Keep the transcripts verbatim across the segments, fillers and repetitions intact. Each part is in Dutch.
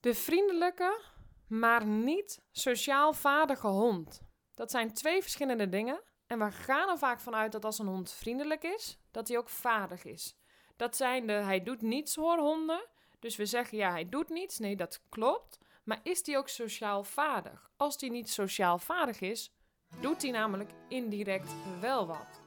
De vriendelijke, maar niet sociaal vaardige hond. Dat zijn twee verschillende dingen. En we gaan er vaak vanuit dat als een hond vriendelijk is, dat hij ook vaardig is. Dat zijn de hij doet niets hoor honden. Dus we zeggen ja, hij doet niets. Nee, dat klopt. Maar is hij ook sociaal vaardig? Als hij niet sociaal vaardig is, doet hij namelijk indirect wel wat.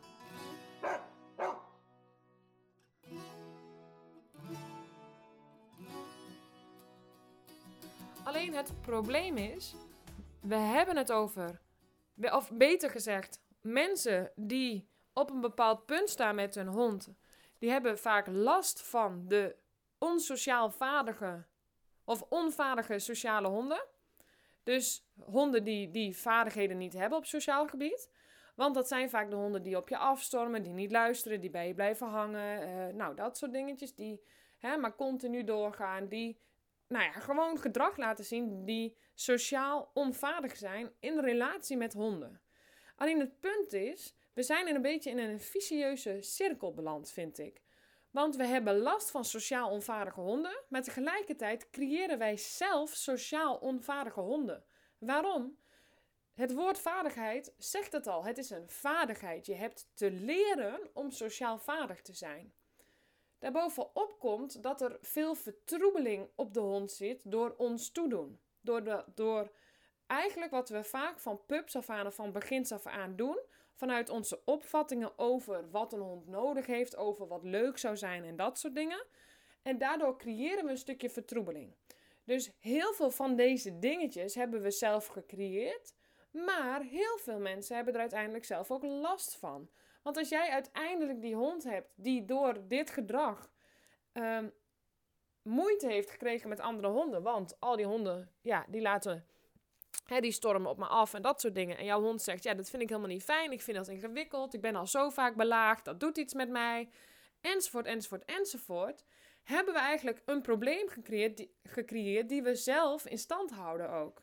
Alleen het probleem is, we hebben het over, of beter gezegd, mensen die op een bepaald punt staan met hun hond, die hebben vaak last van de onsociaal vaardige of onvaardige sociale honden. Dus honden die, die vaardigheden niet hebben op sociaal gebied. Want dat zijn vaak de honden die op je afstormen, die niet luisteren, die bij je blijven hangen. Uh, nou, dat soort dingetjes die hè, maar continu doorgaan, die nou ja, gewoon gedrag laten zien die sociaal onvaardig zijn in relatie met honden. Alleen het punt is, we zijn in een beetje in een vicieuze cirkel beland, vind ik. Want we hebben last van sociaal onvaardige honden, maar tegelijkertijd creëren wij zelf sociaal onvaardige honden. Waarom? Het woord vaardigheid zegt het al, het is een vaardigheid. Je hebt te leren om sociaal vaardig te zijn. Daarbovenop komt dat er veel vertroebeling op de hond zit door ons toedoen. Door, de, door eigenlijk wat we vaak van pups af aan of van begins af aan doen, vanuit onze opvattingen over wat een hond nodig heeft, over wat leuk zou zijn en dat soort dingen. En daardoor creëren we een stukje vertroebeling. Dus heel veel van deze dingetjes hebben we zelf gecreëerd, maar heel veel mensen hebben er uiteindelijk zelf ook last van. Want als jij uiteindelijk die hond hebt die door dit gedrag um, moeite heeft gekregen met andere honden, want al die honden, ja, die laten, hè, die stormen op me af en dat soort dingen. En jouw hond zegt, ja, dat vind ik helemaal niet fijn, ik vind dat ingewikkeld, ik ben al zo vaak belaagd, dat doet iets met mij, enzovoort, enzovoort, enzovoort. Hebben we eigenlijk een probleem gecreëerd die, gecreëerd die we zelf in stand houden ook.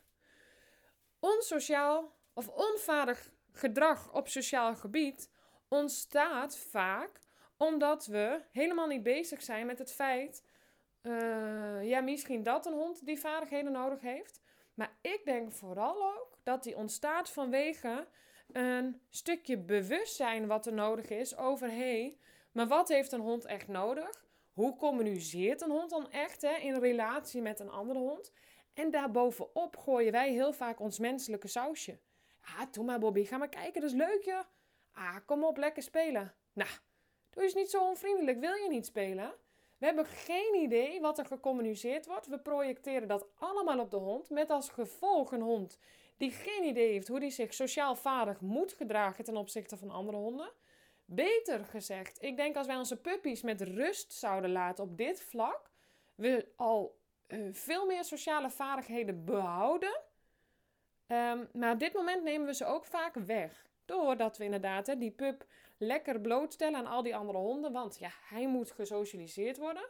Onsociaal of onvaardig gedrag op sociaal gebied ontstaat vaak omdat we helemaal niet bezig zijn met het feit, uh, ja, misschien dat een hond die vaardigheden nodig heeft. Maar ik denk vooral ook dat die ontstaat vanwege een stukje bewustzijn wat er nodig is over, hé, hey, maar wat heeft een hond echt nodig? Hoe communiceert een hond dan echt hè, in relatie met een andere hond? En daarbovenop gooien wij heel vaak ons menselijke sausje. Ah, doe maar Bobby, ga maar kijken, dat is leuk joh. Ah, kom op, lekker spelen. Nou, doe eens niet zo onvriendelijk, wil je niet spelen? We hebben geen idee wat er gecommuniceerd wordt. We projecteren dat allemaal op de hond, met als gevolg een hond die geen idee heeft hoe die zich sociaal vaardig moet gedragen ten opzichte van andere honden. Beter gezegd, ik denk als wij onze puppies met rust zouden laten op dit vlak, we al uh, veel meer sociale vaardigheden behouden. Um, maar op dit moment nemen we ze ook vaak weg. Doordat we inderdaad hè, die pup lekker blootstellen aan al die andere honden. Want ja, hij moet gesocialiseerd worden.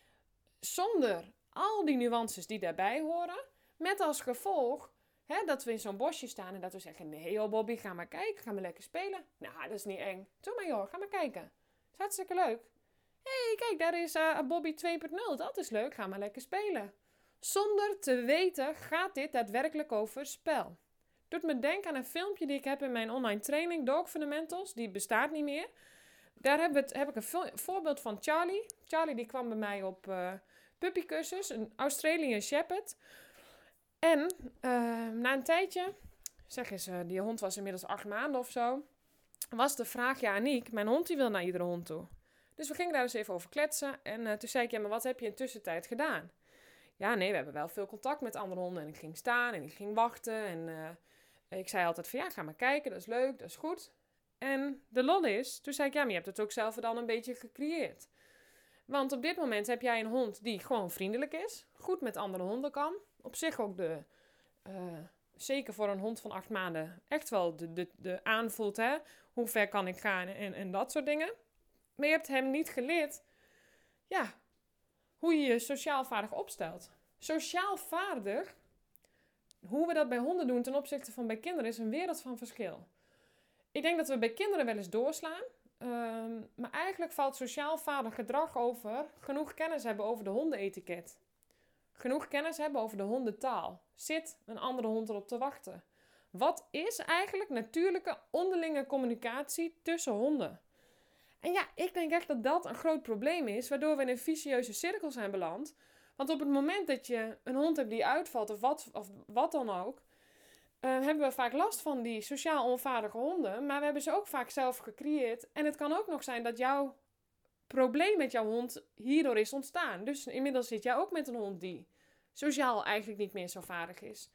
Zonder al die nuances die daarbij horen. Met als gevolg hè, dat we in zo'n bosje staan en dat we zeggen, nee joh Bobby, ga maar kijken, ga maar lekker spelen. Nou, dat is niet eng. Doe maar joh, ga maar kijken. Dat is hartstikke leuk. Hé, hey, kijk, daar is uh, Bobby twee punt nul. Dat is leuk, ga maar lekker spelen. Zonder te weten gaat dit daadwerkelijk over spel. Doet me denken aan een filmpje die ik heb in mijn online training, Dog Fundamentals. Die bestaat niet meer. Daar heb, het, heb ik een vo- voorbeeld van Charlie. Charlie die kwam bij mij op uh, puppycursus, een Australian Shepherd. En uh, na een tijdje, zeg eens, uh, die hond was inmiddels acht maanden of zo, was de vraag, ja Aniek, mijn hond die wil naar iedere hond toe. Dus we gingen daar eens even over kletsen. En uh, toen zei ik, ja maar wat heb je in tussentijd gedaan? Ja, nee, we hebben wel veel contact met andere honden. En ik ging staan en ik ging wachten. En uh, ik zei altijd van, ja, ga maar kijken. Dat is leuk, dat is goed. En de lol is, toen zei ik, ja, maar je hebt het ook zelf dan een beetje gecreëerd. Want op dit moment heb jij een hond die gewoon vriendelijk is. Goed met andere honden kan. Op zich ook de, uh, zeker voor een hond van acht maanden, echt wel de, de, de aanvoelt, hè. Hoe ver kan ik gaan en, en dat soort dingen. Maar je hebt hem niet geleerd, ja, hoe je je sociaal vaardig opstelt. Sociaal vaardig, hoe we dat bij honden doen ten opzichte van bij kinderen, is een wereld van verschil. Ik denk dat we bij kinderen wel eens doorslaan. Um, maar eigenlijk valt sociaal vaardig gedrag over genoeg kennis hebben over de hondenetiket. genoeg kennis hebben over de hondentaal? Zit een andere hond erop te wachten? Wat is eigenlijk natuurlijke onderlinge communicatie tussen honden? En ja, ik denk echt dat dat een groot probleem is, waardoor we in een vicieuze cirkel zijn beland. Want op het moment dat je een hond hebt die uitvalt of wat, of wat dan ook, uh, hebben we vaak last van die sociaal onvaardige honden. Maar we hebben ze ook vaak zelf gecreëerd. En het kan ook nog zijn dat jouw probleem met jouw hond hierdoor is ontstaan. Dus inmiddels zit jij ook met een hond die sociaal eigenlijk niet meer zo vaardig is.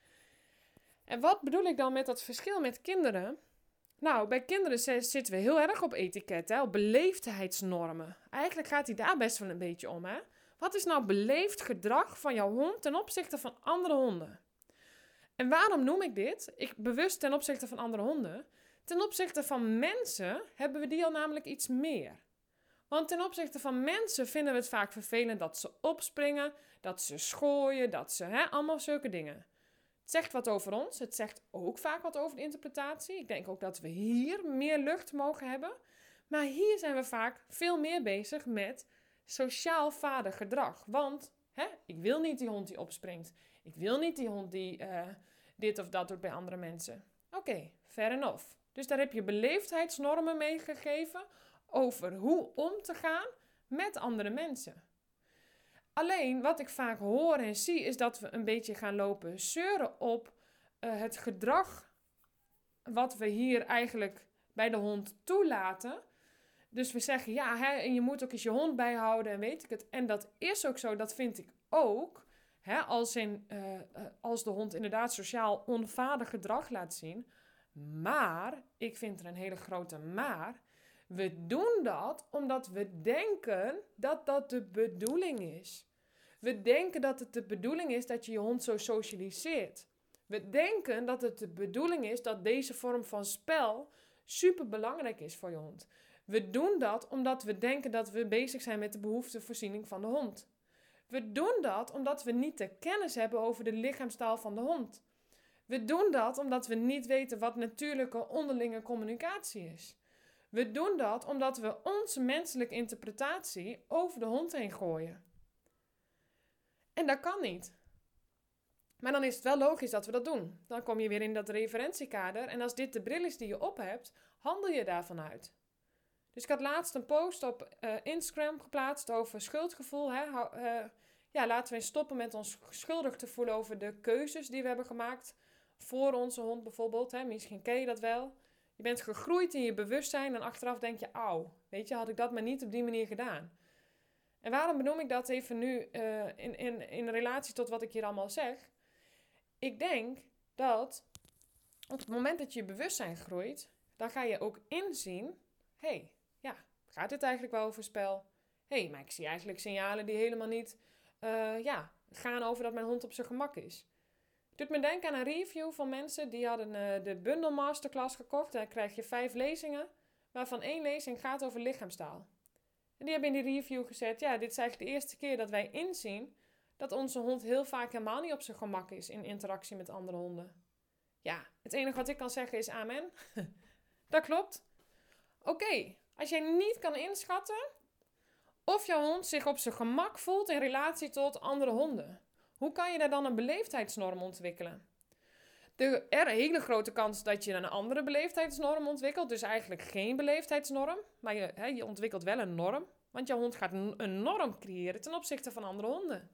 En wat bedoel ik dan met dat verschil met kinderen? Nou, bij kinderen zitten we heel erg op etiketten, op beleefdheidsnormen. Eigenlijk gaat die daar best wel een beetje om, hè? Wat is nou beleefd gedrag van jouw hond ten opzichte van andere honden? En waarom noem ik dit? Ik bewust ten opzichte van andere honden. Ten opzichte van mensen hebben we die al namelijk iets meer. Want ten opzichte van mensen vinden we het vaak vervelend dat ze opspringen, dat ze schooien, dat ze, hè, allemaal zulke dingen. Het zegt wat over ons. Het zegt ook vaak wat over de interpretatie. Ik denk ook dat we hier meer lucht mogen hebben. Maar hier zijn we vaak veel meer bezig met sociaal vaardig gedrag. Want hè, ik wil niet die hond die opspringt. Ik wil niet die hond die uh, dit of dat doet bij andere mensen. Oké, okay, fair enough. Dus daar heb je beleefdheidsnormen meegegeven over hoe om te gaan met andere mensen. Alleen wat ik vaak hoor en zie is dat we een beetje gaan lopen zeuren op uh, het gedrag wat we hier eigenlijk bij de hond toelaten. Dus we zeggen ja, hè, en je moet ook eens je hond bijhouden en weet ik het. En dat is ook zo, dat vind ik ook. Hè, als, in, uh, uh, als de hond inderdaad sociaal onvaardig gedrag laat zien. Maar, ik vind er een hele grote maar. We doen dat omdat we denken dat dat de bedoeling is. We denken dat het de bedoeling is dat je je hond zo socialiseert. We denken dat het de bedoeling is dat deze vorm van spel super belangrijk is voor je hond. We doen dat omdat we denken dat we bezig zijn met de behoeftevoorziening van de hond. We doen dat omdat we niet de kennis hebben over de lichaamstaal van de hond. We doen dat omdat we niet weten wat natuurlijke onderlinge communicatie is. We doen dat omdat we onze menselijke interpretatie over de hond heen gooien. En dat kan niet. Maar dan is het wel logisch dat we dat doen. Dan kom je weer in dat referentiekader. En als dit de bril is die je op hebt, handel je daarvan uit. Dus ik had laatst een post op uh, Instagram geplaatst over schuldgevoel. Hè? Uh, ja, laten we eens stoppen met ons schuldig te voelen over de keuzes die we hebben gemaakt voor onze hond bijvoorbeeld. Hè? Misschien ken je dat wel. Je bent gegroeid in je bewustzijn en achteraf denk je, auw, weet je, had ik dat maar niet op die manier gedaan. En waarom benoem ik dat even nu uh, in, in, in relatie tot wat ik hier allemaal zeg? Ik denk dat op het moment dat je bewustzijn groeit, dan ga je ook inzien, hé, hey, ja, gaat dit eigenlijk wel over spel? Hé, hey, maar ik zie eigenlijk signalen die helemaal niet uh, ja, gaan over dat mijn hond op zijn gemak is. Het doet me denken aan een review van mensen die hadden uh, de Bundle Masterclass gekocht. Daar krijg je vijf lezingen, waarvan één lezing gaat over lichaamstaal. En die hebben in die review gezet, ja, dit is eigenlijk de eerste keer dat wij inzien dat onze hond heel vaak helemaal niet op zijn gemak is in interactie met andere honden. Ja, het enige wat ik kan zeggen is amen. Dat klopt. Oké, okay, als jij niet kan inschatten of jouw hond zich op zijn gemak voelt in relatie tot andere honden, hoe kan je daar dan een beleefdheidsnorm ontwikkelen? De, er een hele grote kans dat je een andere beleefdheidsnorm ontwikkelt. Dus eigenlijk geen beleefdheidsnorm. Maar je, hè, je ontwikkelt wel een norm. Want jouw hond gaat een, een norm creëren ten opzichte van andere honden.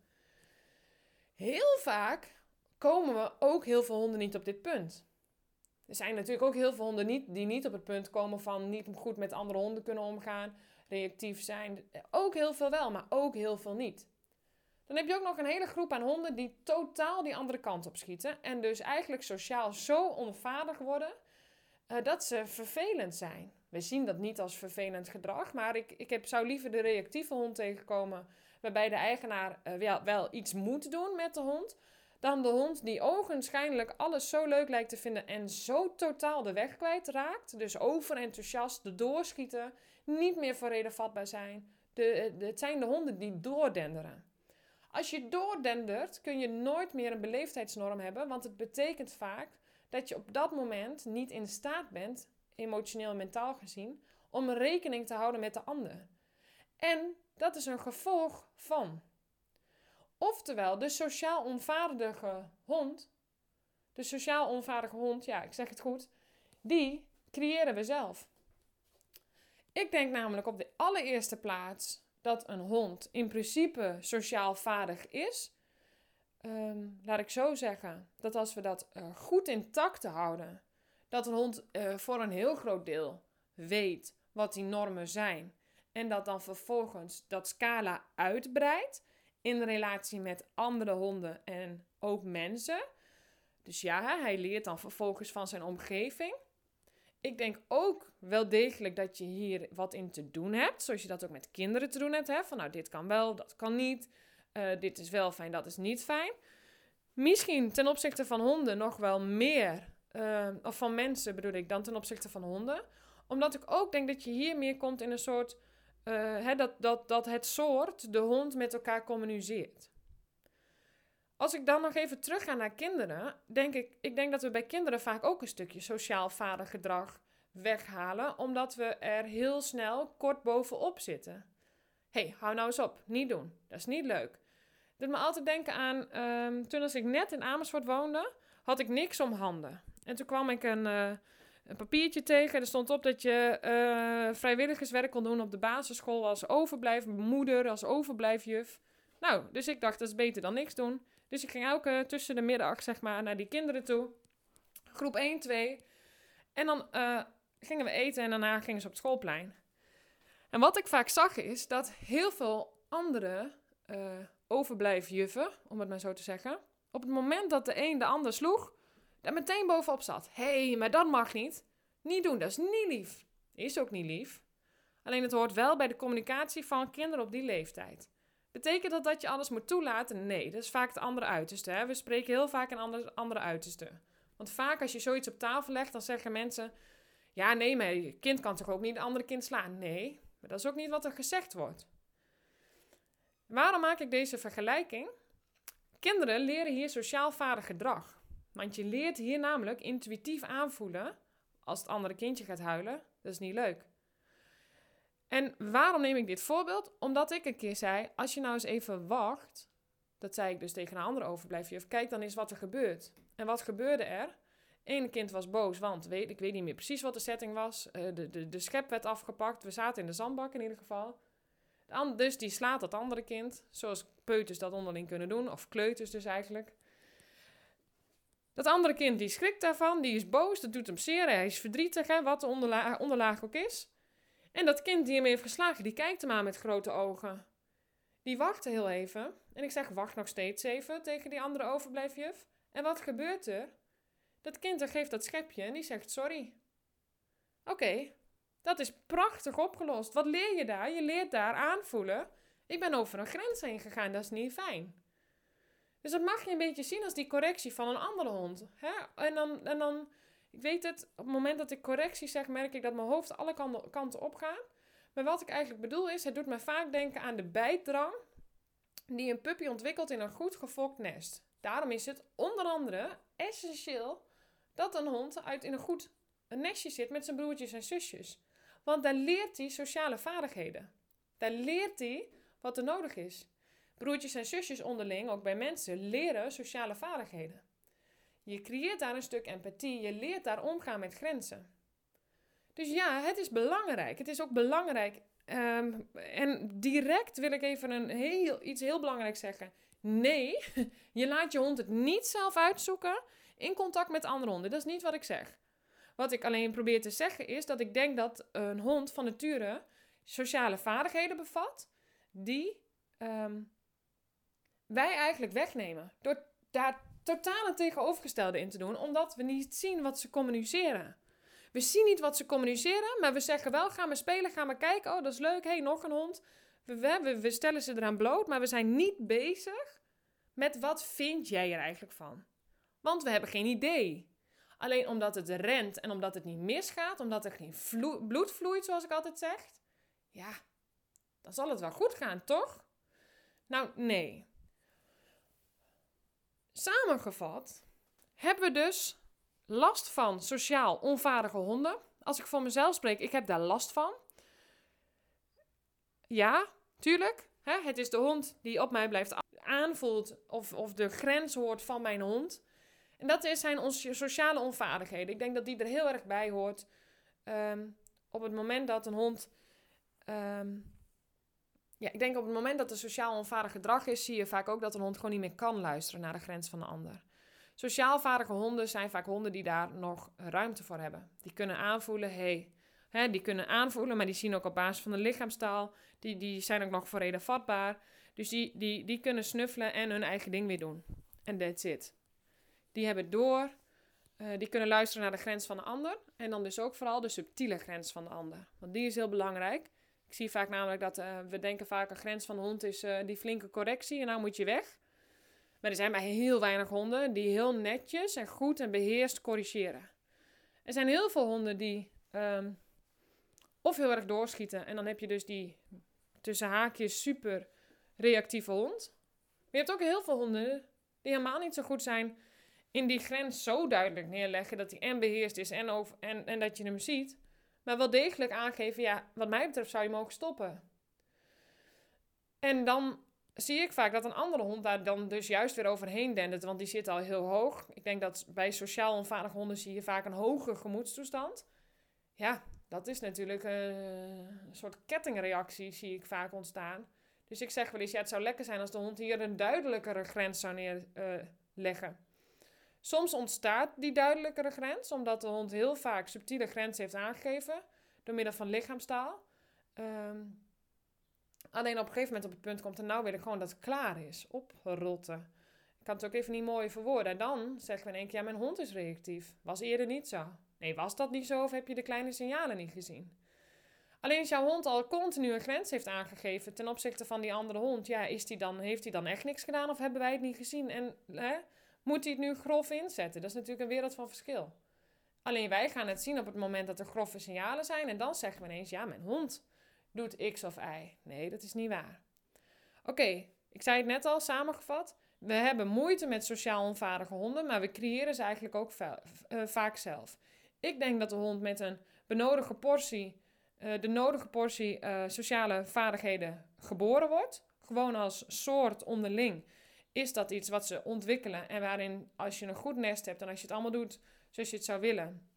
Heel vaak komen we ook heel veel honden niet op dit punt. Er zijn natuurlijk ook heel veel honden niet, die niet op het punt komen van niet goed met andere honden kunnen omgaan. Reactief zijn. Ook heel veel wel, maar ook heel veel niet. Dan heb je ook nog een hele groep aan honden die totaal die andere kant op schieten. En dus eigenlijk sociaal zo onvaardig worden uh, dat ze vervelend zijn. We zien dat niet als vervelend gedrag. Maar ik, ik heb, zou liever de reactieve hond tegenkomen waarbij de eigenaar uh, wel, wel iets moet doen met de hond. Dan de hond die ogenschijnlijk alles zo leuk lijkt te vinden en zo totaal de weg kwijtraakt. Dus overenthousiast, doorschieten, niet meer voor reden vatbaar zijn. De, de, het zijn de honden die doordenderen. Als je doordendert kun je nooit meer een beleefdheidsnorm hebben, want het betekent vaak dat je op dat moment niet in staat bent, emotioneel en mentaal gezien, om rekening te houden met de ander. En dat is een gevolg van. Oftewel, de sociaal onvaardige hond, de sociaal onvaardige hond, ja, ik zeg het goed, die creëren we zelf. Ik denk namelijk op de allereerste plaats dat een hond in principe sociaal vaardig is. Um, laat ik zo zeggen, dat als we dat uh, goed intact houden, dat een hond uh, voor een heel groot deel weet wat die normen zijn. En dat dan vervolgens dat scala uitbreidt in relatie met andere honden en ook mensen. Dus ja, hij leert dan vervolgens van zijn omgeving. Ik denk ook wel degelijk dat je hier wat in te doen hebt. Zoals je dat ook met kinderen te doen hebt. Hè? Van nou, dit kan wel, dat kan niet. Uh, dit is wel fijn, dat is niet fijn. Misschien ten opzichte van honden nog wel meer. Uh, of van mensen bedoel ik dan ten opzichte van honden. Omdat ik ook denk dat je hier meer komt in een soort... Uh, hè, dat, dat, dat het soort, de hond, met elkaar communiceert. Als ik dan nog even terug ga naar kinderen, denk ik, ik denk dat we bij kinderen vaak ook een stukje sociaal vaardig gedrag weghalen, omdat we er heel snel kort bovenop zitten. Hé, hey, hou nou eens op, niet doen, dat is niet leuk. Dat doet me altijd denken aan, um, toen als ik net in Amersfoort woonde, had ik niks om handen. En toen kwam ik een, uh, een papiertje tegen, er stond op dat je uh, vrijwilligerswerk kon doen op de basisschool als overblijfmoeder, als overblijfjuf. Nou, dus ik dacht, dat is beter dan niks doen. Dus ik ging elke tussen de middag, zeg maar, naar die kinderen toe. Groep één, twee. En dan uh, gingen we eten en daarna gingen ze op het schoolplein. En wat ik vaak zag is dat heel veel andere uh, overblijfjuffen, om het maar zo te zeggen, op het moment dat de een de ander sloeg, daar meteen bovenop zat. Hé, hey, maar dat mag niet. Niet doen, dat is niet lief. Is ook niet lief. Alleen het hoort wel bij de communicatie van kinderen op die leeftijd. Betekent dat dat je alles moet toelaten? Nee, dat is vaak het andere uiterste. Hè? We spreken heel vaak een andere, andere uiterste. Want vaak als je zoiets op tafel legt, dan zeggen mensen... Ja, nee, maar je kind kan toch ook niet een andere kind slaan? Nee, maar dat is ook niet wat er gezegd wordt. Waarom maak ik deze vergelijking? Kinderen leren hier sociaal vaardig gedrag. Want je leert hier namelijk intuïtief aanvoelen... als het andere kindje gaat huilen, dat is niet leuk. En waarom neem ik dit voorbeeld? Omdat ik een keer zei, als je nou eens even wacht... Dat zei ik dus tegen een andere overblijfjuf. Kijk dan eens wat er gebeurt. En wat gebeurde er? Eén kind was boos, want weet, ik weet niet meer precies wat de setting was. Uh, de, de, de schep werd afgepakt. We zaten in de zandbak in ieder geval. De and, dus die slaat dat andere kind. Zoals peuters dat onderling kunnen doen. Of kleuters dus eigenlijk. Dat andere kind die schrikt daarvan. Die is boos. Dat doet hem zeer. Hij is verdrietig. Hè, wat de onderla- onderlaag ook is. En dat kind die hem heeft geslagen, die kijkt hem aan met grote ogen. Die wachtte heel even. En ik zeg, wacht nog steeds even tegen die andere overblijfjuf. En wat gebeurt er? Dat kind er geeft dat schepje en die zegt sorry. Oké, okay, dat is prachtig opgelost. Wat leer je daar? Je leert daar aanvoelen. Ik ben over een grens heen gegaan, dat is niet fijn. Dus dat mag je een beetje zien als die correctie van een andere hond. Hè? En dan... En dan Ik weet het, op het moment dat ik correctie zeg, merk ik dat mijn hoofd alle kanten op gaat. Maar wat ik eigenlijk bedoel is, het doet me vaak denken aan de bijtdrang die een puppy ontwikkelt in een goed gefokt nest. Daarom is het onder andere essentieel dat een hond uit in een goed een nestje zit met zijn broertjes en zusjes. Want daar leert hij sociale vaardigheden. Daar leert hij wat er nodig is. Broertjes en zusjes onderling, ook bij mensen, leren sociale vaardigheden. Je creëert daar een stuk empathie. Je leert daar omgaan met grenzen. Dus ja, het is belangrijk. Het is ook belangrijk. Um, en direct wil ik even een heel, iets heel belangrijks zeggen. Nee, je laat je hond het niet zelf uitzoeken in contact met andere honden. Dat is niet wat ik zeg. Wat ik alleen probeer te zeggen is dat ik denk dat een hond van nature sociale vaardigheden bevat die um, wij eigenlijk wegnemen. Door daar totaal het tegenovergestelde in te doen, omdat we niet zien wat ze communiceren. We zien niet wat ze communiceren, maar we zeggen wel, ga maar spelen, ga maar kijken, oh dat is leuk, hé, hey, nog een hond. We, we, we stellen ze eraan bloot, maar we zijn niet bezig met wat vind jij er eigenlijk van. Want we hebben geen idee. Alleen omdat het rent en omdat het niet misgaat, omdat er geen vlo- bloed vloeit, zoals ik altijd zeg, ja, dan zal het wel goed gaan, toch? Nou, nee. Samengevat hebben we dus last van sociaal onvaardige honden. Als ik voor mezelf spreek, ik heb daar last van. Ja, tuurlijk. Hè, het is de hond die op mij blijft aanvoelt of, of de grens hoort van mijn hond. En dat is zijn onze sociale onvaardigheden. Ik denk dat die er heel erg bij hoort. Um, op het moment dat een hond... Um, ja, ik denk op het moment dat er sociaal onvaardig gedrag is, zie je vaak ook dat een hond gewoon niet meer kan luisteren naar de grens van de ander. Sociaal vaardige honden zijn vaak honden die daar nog ruimte voor hebben. Die kunnen aanvoelen, hey, hè, die kunnen aanvoelen, maar die zien ook op basis van de lichaamstaal. Die, die zijn ook nog voor reden vatbaar. Dus die, die, die kunnen snuffelen en hun eigen ding weer doen. En that's it. Die hebben door, uh, die kunnen luisteren naar de grens van de ander. En dan dus ook vooral de subtiele grens van de ander. Want die is heel belangrijk. Ik zie vaak namelijk dat uh, we denken vaak een grens van de hond is uh, die flinke correctie en nou moet je weg. Maar er zijn bij heel weinig honden die heel netjes en goed en beheerst corrigeren. Er zijn heel veel honden die um, of heel erg doorschieten. En dan heb je dus die tussen haakjes super reactieve hond. Maar je hebt ook heel veel honden die helemaal niet zo goed zijn in die grens zo duidelijk neerleggen dat die en beheerst is en, over, en, en dat je hem ziet. Maar wel degelijk aangeven, ja, wat mij betreft zou je mogen stoppen. En dan zie ik vaak dat een andere hond daar dan dus juist weer overheen dendert, want die zit al heel hoog. Ik denk dat bij sociaal onvaardige honden zie je vaak een hoge gemoedstoestand. Ja, dat is natuurlijk uh, een soort kettingreactie zie ik vaak ontstaan. Dus ik zeg wel eens, ja, het zou lekker zijn als de hond hier een duidelijkere grens zou neerleggen. Uh, Soms ontstaat die duidelijkere grens, omdat de hond heel vaak subtiele grenzen heeft aangegeven, door middel van lichaamstaal. Um, alleen op een gegeven moment op het punt komt er nou wil ik gewoon dat het klaar is. Oprotten. Ik kan het ook even niet mooi verwoorden. En dan zeggen we in één keer, ja, mijn hond is reactief. Was eerder niet zo. Nee, was dat niet zo of heb je de kleine signalen niet gezien? Alleen als jouw hond al continu een grens heeft aangegeven ten opzichte van die andere hond, ja, is die dan, heeft hij dan echt niks gedaan of hebben wij het niet gezien? En hè, moet hij het nu grof inzetten? Dat is natuurlijk een wereld van verschil. Alleen wij gaan het zien op het moment dat er grove signalen zijn en dan zeggen we ineens, ja, mijn hond doet X of Y. Nee, dat is niet waar. Oké, okay, ik zei het net al, samengevat. We hebben moeite met sociaal onvaardige honden, maar we creëren ze eigenlijk ook va- uh, vaak zelf. Ik denk dat de hond met een benodigde portie, uh, de nodige portie uh, sociale vaardigheden geboren wordt. Gewoon als soort onderling is dat iets wat ze ontwikkelen en waarin als je een goed nest hebt en als je het allemaal doet zoals je het zou willen,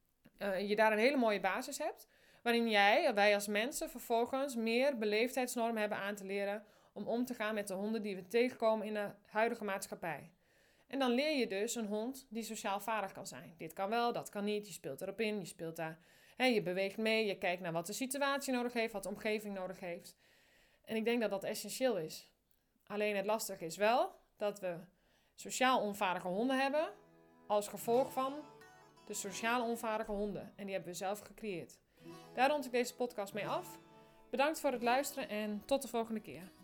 uh, je daar een hele mooie basis hebt. Waarin jij, wij als mensen, vervolgens meer beleefdheidsnormen hebben aan te leren om om te gaan met de honden die we tegenkomen in de huidige maatschappij. En dan leer je dus een hond die sociaal vaardig kan zijn. Dit kan wel, dat kan niet. Je speelt erop in, je speelt daar, hè, je beweegt mee, je kijkt naar wat de situatie nodig heeft, wat de omgeving nodig heeft. En ik denk dat dat essentieel is. Alleen het lastige is wel dat we sociaal onvaardige honden hebben als gevolg van de sociaal onvaardige honden. En die hebben we zelf gecreëerd. Daar rond ik deze podcast mee af. Bedankt voor het luisteren en tot de volgende keer.